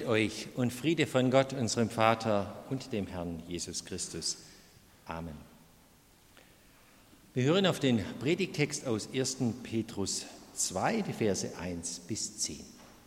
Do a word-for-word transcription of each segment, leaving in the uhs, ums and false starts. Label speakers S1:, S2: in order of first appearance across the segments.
S1: euch und Friede von Gott, unserem Vater und dem Herrn Jesus Christus. Amen. Wir hören auf den Predigttext aus ersten Petrus zwei, die Verse eins bis zehn.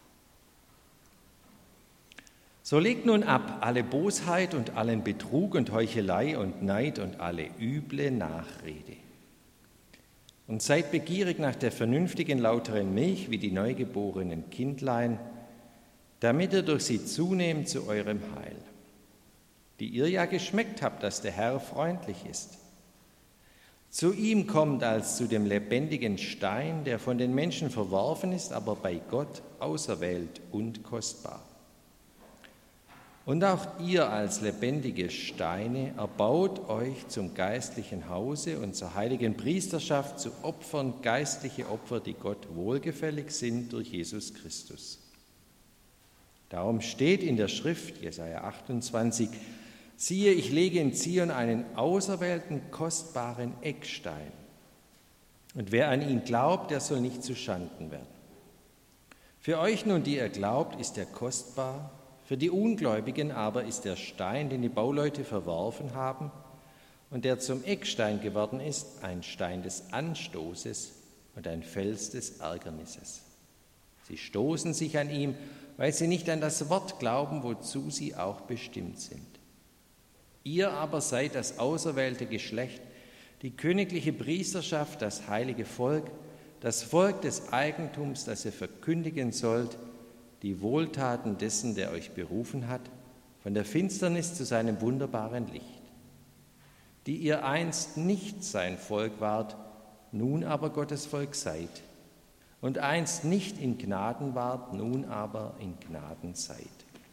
S1: So legt nun ab alle Bosheit und allen Betrug und Heuchelei und Neid und alle üble Nachrede. Und seid begierig nach der vernünftigen, lauteren Milch wie die neugeborenen Kindlein, damit ihr durch sie zunehmt zu eurem Heil, die ihr ja geschmeckt habt, dass der Herr freundlich ist. Zu ihm kommt als zu dem lebendigen Stein, der von den Menschen verworfen ist, aber bei Gott auserwählt und kostbar. Und auch ihr als lebendige Steine erbaut euch zum geistlichen Hause und zur heiligen Priesterschaft zu Opfern, geistliche Opfer, die Gott wohlgefällig sind durch Jesus Christus. Darum steht in der Schrift, Jesaja achtundzwanzig, siehe, ich lege in Zion einen auserwählten, kostbaren Eckstein. Und wer an ihn glaubt, der soll nicht zuschanden werden. Für euch nun, die ihr glaubt, ist er kostbar. Für die Ungläubigen aber ist der Stein, den die Bauleute verworfen haben und der zum Eckstein geworden ist, ein Stein des Anstoßes und ein Fels des Ärgernisses. Sie stoßen sich an ihm, weil sie nicht an das Wort glauben, wozu sie auch bestimmt sind. Ihr aber seid das auserwählte Geschlecht, die königliche Priesterschaft, das heilige Volk, das Volk des Eigentums, das ihr verkündigen sollt, die Wohltaten dessen, der euch berufen hat, von der Finsternis zu seinem wunderbaren Licht, die ihr einst nicht sein Volk wart, nun aber Gottes Volk seid, und einst nicht in Gnaden wart, nun aber in Gnaden seid.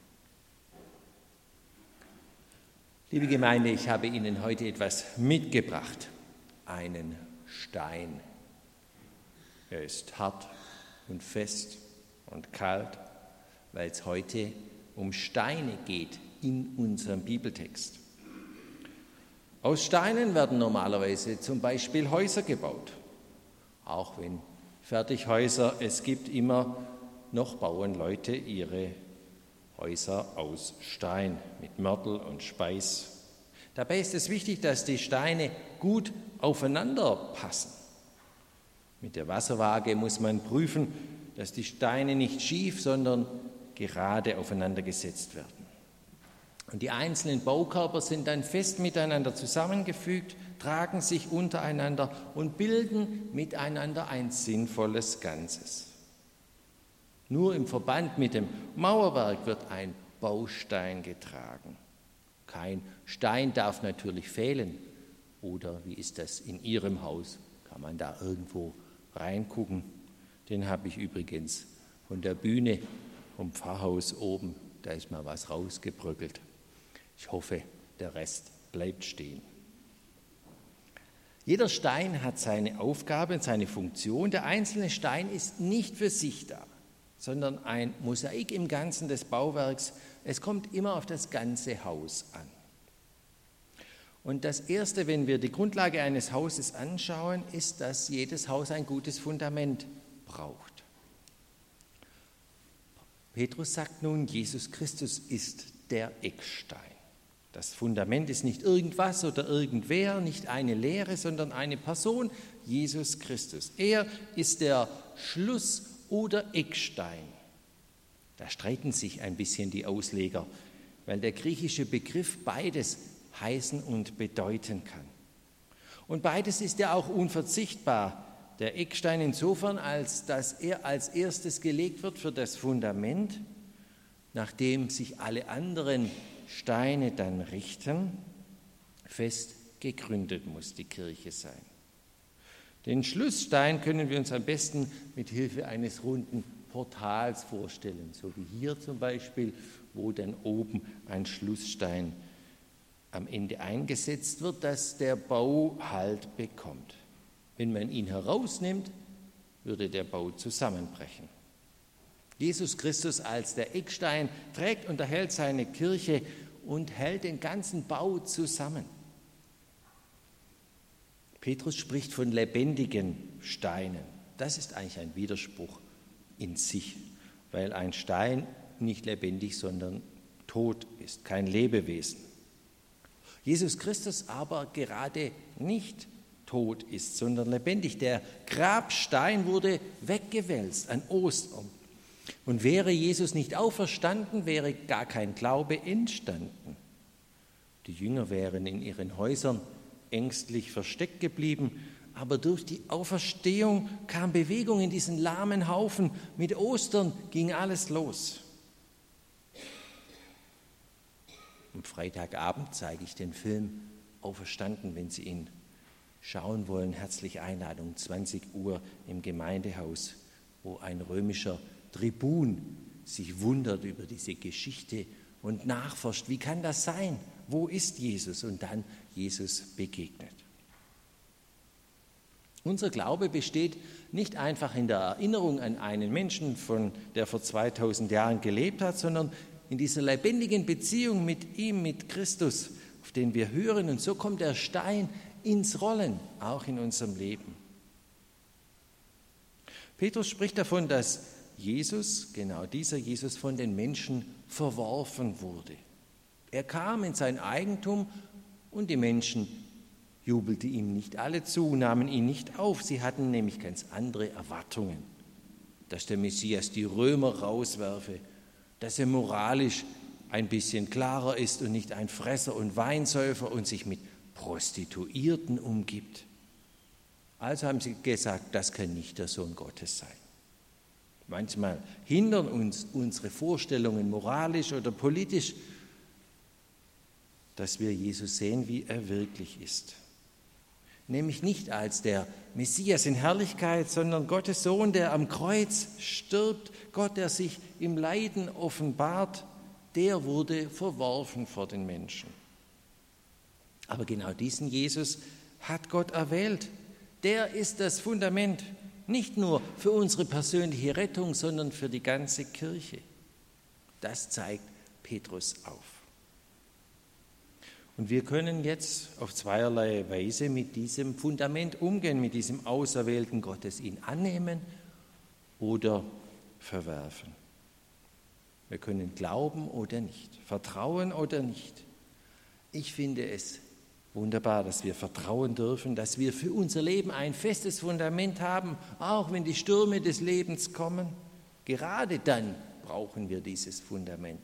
S1: Liebe Gemeinde, ich habe Ihnen heute etwas mitgebracht, einen Stein. Er ist hart und fest und kalt, weil es heute um Steine geht in unserem Bibeltext. Aus Steinen werden normalerweise zum Beispiel Häuser gebaut. Auch wenn Fertighäuser es gibt, immer noch bauen Leute ihre Häuser aus Stein mit Mörtel und Speis. Dabei ist es wichtig, dass die Steine gut aufeinander passen. Mit der Wasserwaage muss man prüfen, dass die Steine nicht schief, sondern gerade aufeinander gesetzt werden. Und die einzelnen Baukörper sind dann fest miteinander zusammengefügt, tragen sich untereinander und bilden miteinander ein sinnvolles Ganzes. Nur im Verband mit dem Mauerwerk wird ein Baustein getragen. Kein Stein darf natürlich fehlen. Oder wie ist das in Ihrem Haus? Kann man da irgendwo reingucken? Den habe ich übrigens von der Bühne vom Pfarrhaus oben, da ist mal was rausgebröckelt. Ich hoffe, der Rest bleibt stehen. Jeder Stein hat seine Aufgabe und seine Funktion. Der einzelne Stein ist nicht für sich da, sondern ein Mosaik im Ganzen des Bauwerks. Es kommt immer auf das ganze Haus an. Und das Erste, wenn wir die Grundlage eines Hauses anschauen, ist, dass jedes Haus ein gutes Fundament braucht. Petrus sagt nun, Jesus Christus ist der Eckstein. Das Fundament ist nicht irgendwas oder irgendwer, nicht eine Lehre, sondern eine Person, Jesus Christus. Er ist der Schluss- oder Eckstein. Da streiten sich ein bisschen die Ausleger, weil der griechische Begriff beides heißen und bedeuten kann. Und beides ist ja auch unverzichtbar. Der Eckstein insofern, als dass er als erstes gelegt wird für das Fundament, nachdem sich alle anderen Steine dann richten. Fest gegründet muss die Kirche sein. Den Schlussstein können wir uns am besten mit Hilfe eines runden Portals vorstellen, so wie hier zum Beispiel, wo dann oben ein Schlussstein am Ende eingesetzt wird, dass der Bau Halt bekommt. Wenn man ihn herausnimmt, würde der Bau zusammenbrechen. Jesus Christus als der Eckstein trägt und erhält seine Kirche und hält den ganzen Bau zusammen. Petrus spricht von lebendigen Steinen. Das ist eigentlich ein Widerspruch in sich, weil ein Stein nicht lebendig, sondern tot ist, kein Lebewesen. Jesus Christus aber gerade nicht tot ist, sondern lebendig. Der Grabstein wurde weggewälzt an Ostern. Und wäre Jesus nicht auferstanden, wäre gar kein Glaube entstanden. Die Jünger wären in ihren Häusern ängstlich versteckt geblieben, aber durch die Auferstehung kam Bewegung in diesen lahmen Haufen. Mit Ostern ging alles los. Am Freitagabend zeige ich den Film Auferstanden, wenn Sie ihn schauen wollen. Herzliche Einladung, zwanzig Uhr im Gemeindehaus, wo ein römischer Tribun sich wundert über diese Geschichte und nachforscht, wie kann das sein? Wo ist Jesus? Und dann Jesus begegnet. Unser Glaube besteht nicht einfach in der Erinnerung an einen Menschen, von, der vor zweitausend Jahren gelebt hat, sondern in dieser lebendigen Beziehung mit ihm, mit Christus, auf den wir hören. Und so kommt der Stein ins Rollen, auch in unserem Leben. Petrus spricht davon, dass Jesus, genau dieser Jesus, von den Menschen verworfen wurde. Er kam in sein Eigentum und die Menschen jubelten ihm nicht alle zu, nahmen ihn nicht auf. Sie hatten nämlich ganz andere Erwartungen, dass der Messias die Römer rauswerfe, dass er moralisch ein bisschen klarer ist und nicht ein Fresser und Weinsäufer und sich mit Prostituierten umgibt. Also haben sie gesagt, das kann nicht der Sohn Gottes sein. Manchmal hindern uns unsere Vorstellungen moralisch oder politisch, dass wir Jesus sehen, wie er wirklich ist. Nämlich nicht als der Messias in Herrlichkeit, sondern Gottes Sohn, der am Kreuz stirbt, Gott, der sich im Leiden offenbart, der wurde verworfen vor den Menschen. Aber genau diesen Jesus hat Gott erwählt. Der ist das Fundament, nicht nur für unsere persönliche Rettung, sondern für die ganze Kirche. Das zeigt Petrus auf. Und wir können jetzt auf zweierlei Weise mit diesem Fundament umgehen, mit diesem auserwählten Gottes, ihn annehmen oder verwerfen. Wir können glauben oder nicht, vertrauen oder nicht. Ich finde es wunderbar, dass wir vertrauen dürfen, dass wir für unser Leben ein festes Fundament haben, auch wenn die Stürme des Lebens kommen. Gerade dann brauchen wir dieses Fundament.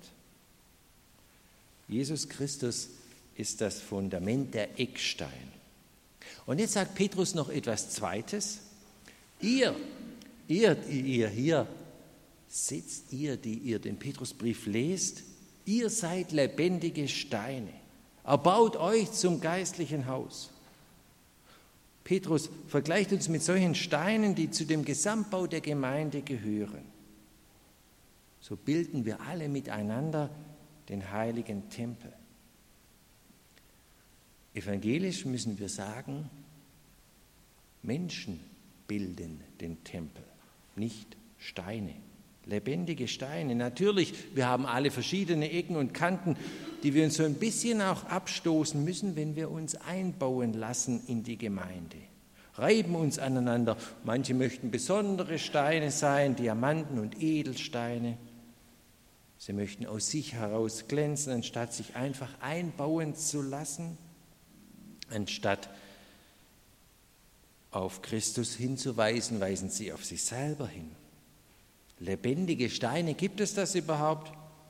S1: Jesus Christus ist das Fundament, der Eckstein. Und jetzt sagt Petrus noch etwas Zweites. Ihr, ihr, die ihr hier sitzt, ihr, die ihr den Petrusbrief lest, ihr seid lebendige Steine. Erbaut euch zum geistlichen Haus. Petrus vergleicht uns mit solchen Steinen, die zu dem Gesamtbau der Gemeinde gehören. So bilden wir alle miteinander den heiligen Tempel. Evangelisch müssen wir sagen, Menschen bilden den Tempel, nicht Steine, lebendige Steine. Natürlich, wir haben alle verschiedene Ecken und Kanten, die wir uns so ein bisschen auch abstoßen müssen, wenn wir uns einbauen lassen in die Gemeinde. Reiben uns aneinander. Manche möchten besondere Steine sein, Diamanten und Edelsteine. Sie möchten aus sich heraus glänzen, anstatt sich einfach einbauen zu lassen. Anstatt auf Christus hinzuweisen, weisen sie auf sich selber hin. Lebendige Steine, gibt es das überhaupt?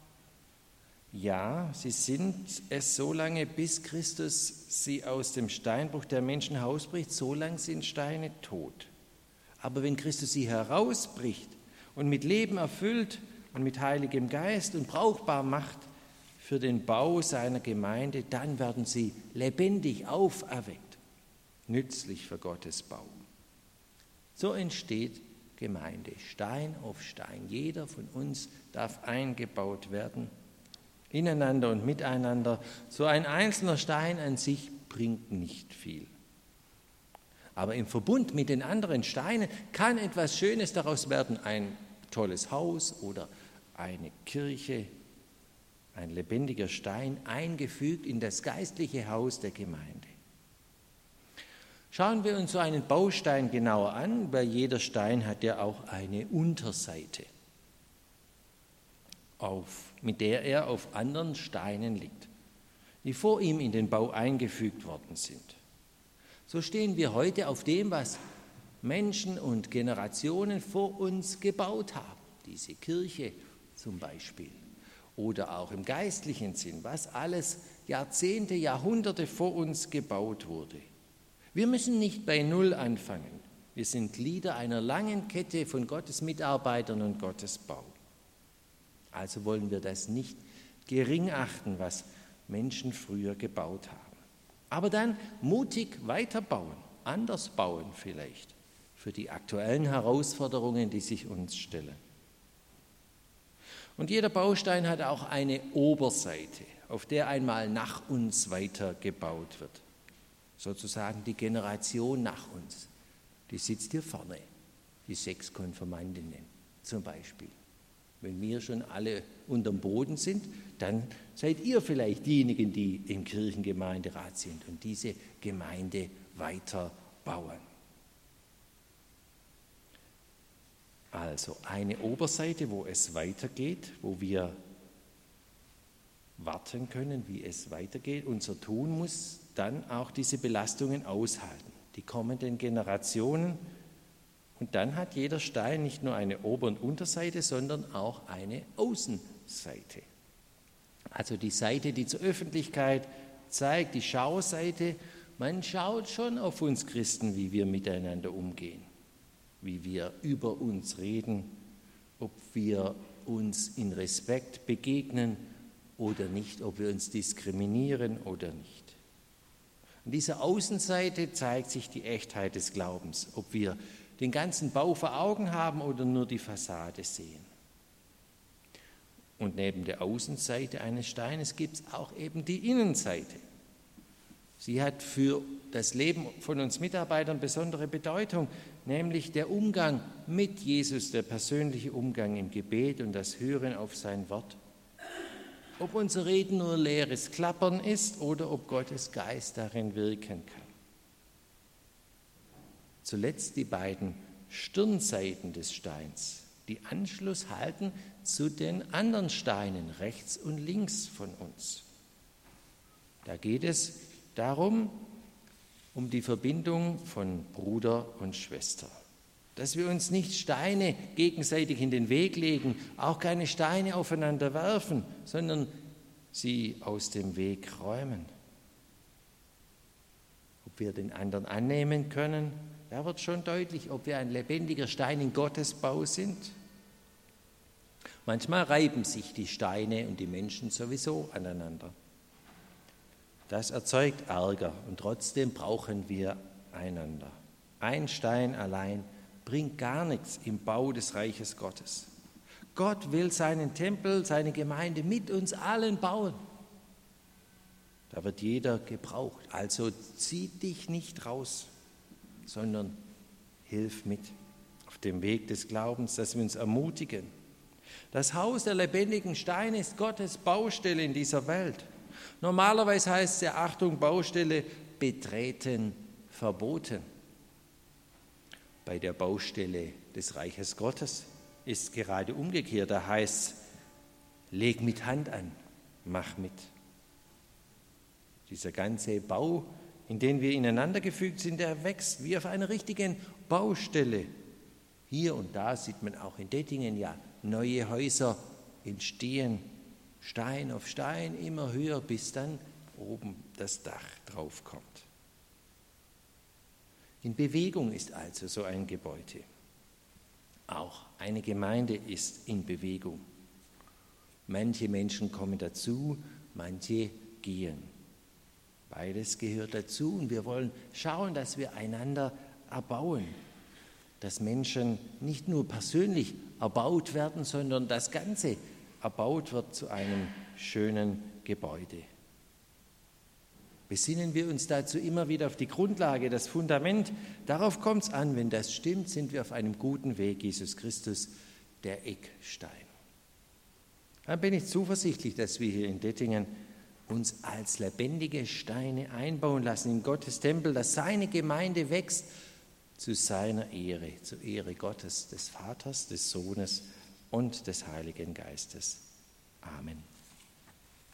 S1: Ja, sie sind es so lange, bis Christus sie aus dem Steinbruch der Menschen herausbricht, so lange sind Steine tot. Aber wenn Christus sie herausbricht und mit Leben erfüllt und mit Heiligem Geist und brauchbar macht für den Bau seiner Gemeinde, dann werden sie lebendig auferweckt, nützlich für Gottes Bau. So entsteht Gemeinde, Stein auf Stein. Jeder von uns darf eingebaut werden, ineinander und miteinander. So ein einzelner Stein an sich bringt nicht viel. Aber im Verbund mit den anderen Steinen kann etwas Schönes daraus werden, ein tolles Haus oder eine Kirche, ein lebendiger Stein, eingefügt in das geistliche Haus der Gemeinde. Schauen wir uns so einen Baustein genauer an, weil jeder Stein hat ja auch eine Unterseite. auf, mit der er auf anderen Steinen liegt, die vor ihm in den Bau eingefügt worden sind. So stehen wir heute auf dem, was Menschen und Generationen vor uns gebaut haben. Diese Kirche zum Beispiel. Oder auch im geistlichen Sinn, was alles Jahrzehnte, Jahrhunderte vor uns gebaut wurde. Wir müssen nicht bei Null anfangen. Wir sind Glieder einer langen Kette von Gottes Mitarbeitern und Gottes Bau. Also wollen wir das nicht gering achten, was Menschen früher gebaut haben. Aber dann mutig weiterbauen, anders bauen vielleicht, für die aktuellen Herausforderungen, die sich uns stellen. Und jeder Baustein hat auch eine Oberseite, auf der einmal nach uns weitergebaut wird. Sozusagen die Generation nach uns. Die sitzt hier vorne, die sechs Konfirmandinnen zum Beispiel. Wenn wir schon alle unterm Boden sind, dann seid ihr vielleicht diejenigen, die im Kirchengemeinderat sind und diese Gemeinde weiterbauen. Also eine Oberseite, wo es weitergeht, wo wir warten können, wie es weitergeht. Unser Tun muss dann auch diese Belastungen aushalten, die kommenden Generationen. Und dann hat jeder Stein nicht nur eine Ober- und Unterseite, sondern auch eine Außenseite. Also die Seite, die zur Öffentlichkeit zeigt, die Schauseite. Man schaut schon auf uns Christen, wie wir miteinander umgehen, wie wir über uns reden, ob wir uns in Respekt begegnen oder nicht, ob wir uns diskriminieren oder nicht. An dieser Außenseite zeigt sich die Echtheit des Glaubens, ob wir den ganzen Bau vor Augen haben oder nur die Fassade sehen. Und neben der Außenseite eines Steines gibt es auch eben die Innenseite. Sie hat für das Leben von uns Mitarbeitern besondere Bedeutung, nämlich der Umgang mit Jesus, der persönliche Umgang im Gebet und das Hören auf sein Wort. Ob unser Reden nur leeres Klappern ist oder ob Gottes Geist darin wirken kann. Zuletzt die beiden Stirnseiten des Steins, die Anschluss halten zu den anderen Steinen rechts und links von uns. Da geht es darum, um die Verbindung von Bruder und Schwester. Dass wir uns nicht Steine gegenseitig in den Weg legen, auch keine Steine aufeinander werfen, sondern sie aus dem Weg räumen. Ob wir den anderen annehmen können, da wird schon deutlich, ob wir ein lebendiger Stein in Gottes Bau sind. Manchmal reiben sich die Steine und die Menschen sowieso aneinander. Das erzeugt Ärger und trotzdem brauchen wir einander. Ein Stein allein bringt gar nichts im Bau des Reiches Gottes. Gott will seinen Tempel, seine Gemeinde mit uns allen bauen. Da wird jeder gebraucht. Also zieh dich nicht raus, sondern hilf mit auf dem Weg des Glaubens, dass wir uns ermutigen. Das Haus der lebendigen Steine ist Gottes Baustelle in dieser Welt. Normalerweise heißt es ja, Achtung, Baustelle, betreten, verboten. Bei der Baustelle des Reiches Gottes ist gerade umgekehrt. Da heißt es, leg mit Hand an, mach mit. Dieser ganze Bau, in den wir ineinander gefügt sind, der wächst wie auf einer richtigen Baustelle. Hier und da sieht man auch in Dettingen ja neue Häuser entstehen, Stein auf Stein, immer höher, bis dann oben das Dach drauf kommt. In Bewegung ist also so ein Gebäude. Auch eine Gemeinde ist in Bewegung. Manche Menschen kommen dazu, manche gehen. Beides gehört dazu und wir wollen schauen, dass wir einander erbauen, dass Menschen nicht nur persönlich erbaut werden, sondern das Ganze erbaut wird zu einem schönen Gebäude. Besinnen wir uns dazu immer wieder auf die Grundlage, das Fundament. Darauf kommt es an. Wenn das stimmt, sind wir auf einem guten Weg. Jesus Christus, der Eckstein. Dann bin ich zuversichtlich, dass wir hier in Dettingen uns als lebendige Steine einbauen lassen in Gottes Tempel, dass seine Gemeinde wächst zu seiner Ehre, zur Ehre Gottes, des Vaters, des Sohnes und des Heiligen Geistes. Amen.